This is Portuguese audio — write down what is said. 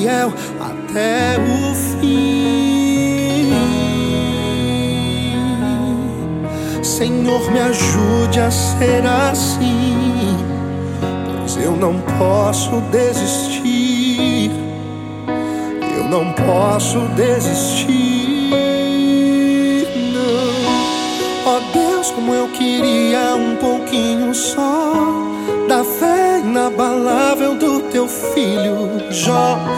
fiel até o fim. Senhor, me ajude a ser assim, pois eu não posso desistir. Eu não posso desistir, não. Ó Deus, como eu queria um pouquinho só da fé inabalável do teu filho Jó.